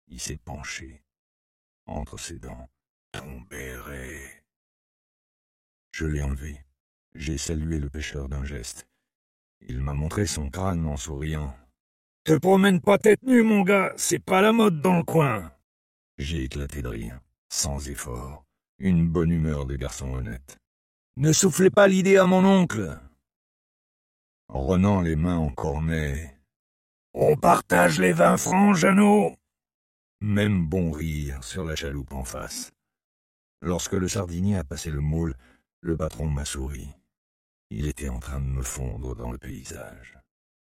Il s'est penché. Entre ses dents, ton béret. Je l'ai enlevé. J'ai salué le pêcheur d'un geste. Il m'a montré son crâne en souriant. « Te promène pas tête nue, mon gars, c'est pas la mode dans le coin !» J'ai éclaté de rire, sans effort, une bonne humeur de garçon honnête. « Ne soufflez pas l'idée à mon oncle !» Renant les mains en cornet. « On partage les 20 francs, Jeannot !» Même bon rire sur la chaloupe en face. Lorsque le sardinier a passé le môle, le patron m'a souri. Il était en train de me fondre dans le paysage.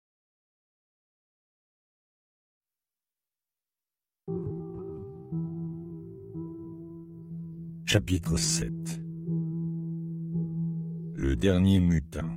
Chapitre 7. Le dernier mutin.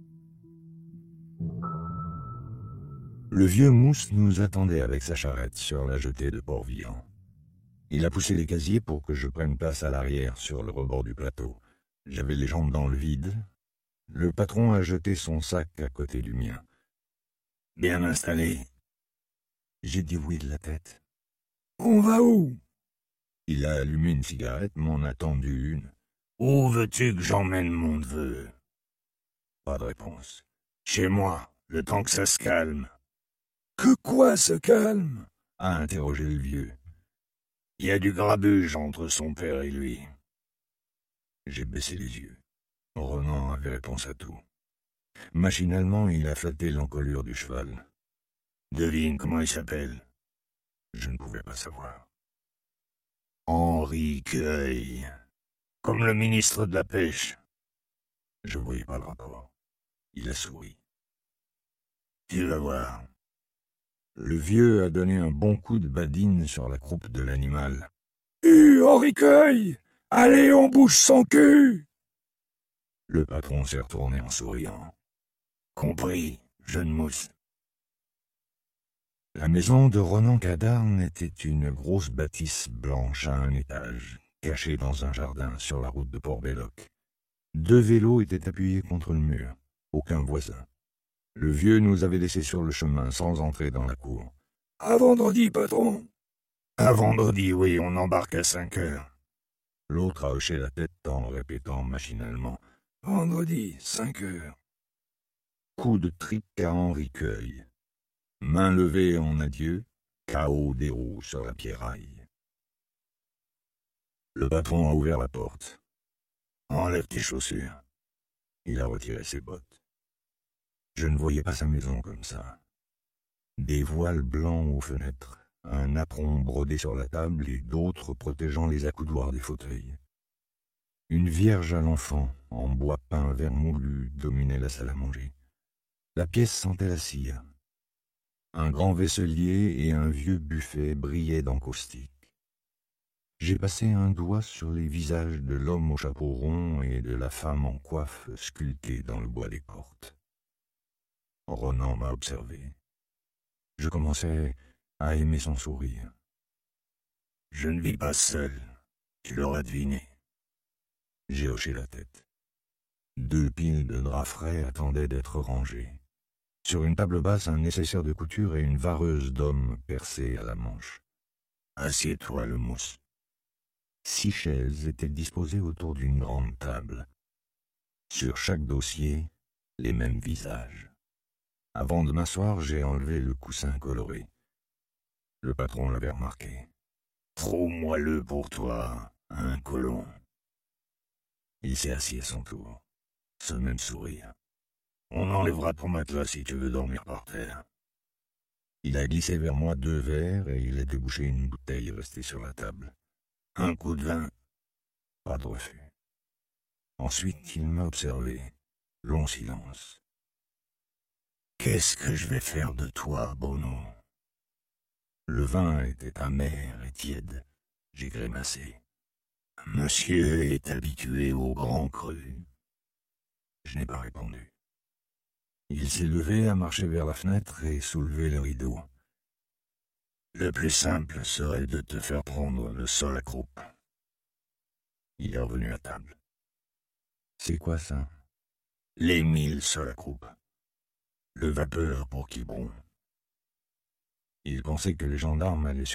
Le vieux Mousse nous attendait avec sa charrette sur la jetée de Port-Vian. Il a poussé les casiers pour que je prenne place à l'arrière sur le rebord du plateau. J'avais les jambes dans le vide. Le patron a jeté son sac à côté du mien. « Bien installé ?» J'ai dit oui de la tête. « On va où ?» Il a allumé une cigarette, m'en a tendu une. « Où veux-tu que j'emmène mon neveu ?» Pas de réponse. « Chez moi, le temps que ça se calme. »« Que quoi se calme ?» a interrogé le vieux. « Il y a du grabuge entre son père et lui. » J'ai baissé les yeux. Ronan avait réponse à tout. Machinalement, il a flatté l'encolure du cheval. « Devine comment il s'appelle ?» Je ne pouvais pas savoir. « Henri Queuille, comme le ministre de la Pêche. » Je ne voyais pas le rapport. Il a souri. « Tu vas voir. » Le vieux a donné un bon coup de badine sur la croupe de l'animal. « Henri Queuille, allez, on bouge son cul !» Le patron s'est retourné en souriant. « Compris, jeune mousse. » La maison de Ronan Cadarne était une grosse bâtisse blanche à un étage, cachée dans un jardin sur la route de Port-Belloc. 2 vélos étaient appuyés contre le mur. Aucun voisin. Le vieux nous avait laissés sur le chemin sans entrer dans la cour. « À vendredi, patron !»« À vendredi, oui, on embarque à 5 heures. » L'autre a hoché la tête en répétant machinalement. « Vendredi, 5 heures. » Coup de trique à Henri Queuille. Main levée en adieu, chaos des roues sur la pierraille. Le patron a ouvert la porte. « Enlève tes chaussures. » Il a retiré ses bottes. Je ne voyais pas sa maison comme ça. Des voiles blancs aux fenêtres, un apron brodé sur la table et d'autres protégeant les accoudoirs des fauteuils. Une vierge à l'enfant, en bois peint vermoulu, dominait la salle à manger. La pièce sentait la cire. Un grand vaisselier et un vieux buffet brillaient d'encaustique. J'ai passé un doigt sur les visages de l'homme au chapeau rond et de la femme en coiffe sculptée dans le bois des portes. Ronan m'a observé. Je commençais à aimer son sourire. « Je ne vis pas seul, tu l'auras deviné. » J'ai hoché la tête. 2 piles de draps frais attendaient d'être rangés. Sur une table basse, un nécessaire de couture et une vareuse d'homme percée à la manche. « Assieds-toi, le mousse. » 6 chaises étaient disposées autour d'une grande table. Sur chaque dossier, les mêmes visages. Avant de m'asseoir, j'ai enlevé le coussin coloré. Le patron l'avait remarqué. « Trop moelleux pour toi, un colon. » Il s'est assis à son tour. Ce même sourire. « On enlèvera ton matelas si tu veux dormir par terre. » Il a glissé vers moi 2 verres et il a débouché une bouteille restée sur la table. Un coup de vin. Pas de refus. Ensuite, il m'a observé. Long silence. « Qu'est-ce que je vais faire de toi, Bono ?» Le vin était amer et tiède. J'ai grimacé. « Monsieur est habitué au grand cru. » Je n'ai pas répondu. Il s'est levé, a marché vers la fenêtre et soulevé le rideau. « Le plus simple serait de te faire prendre le sol à croupe. » Il est revenu à table. « C'est quoi ça ?»« Les 1000 sol à croupe. Le vapeur pour Quiberon. » Il pensait que les gendarmes allaient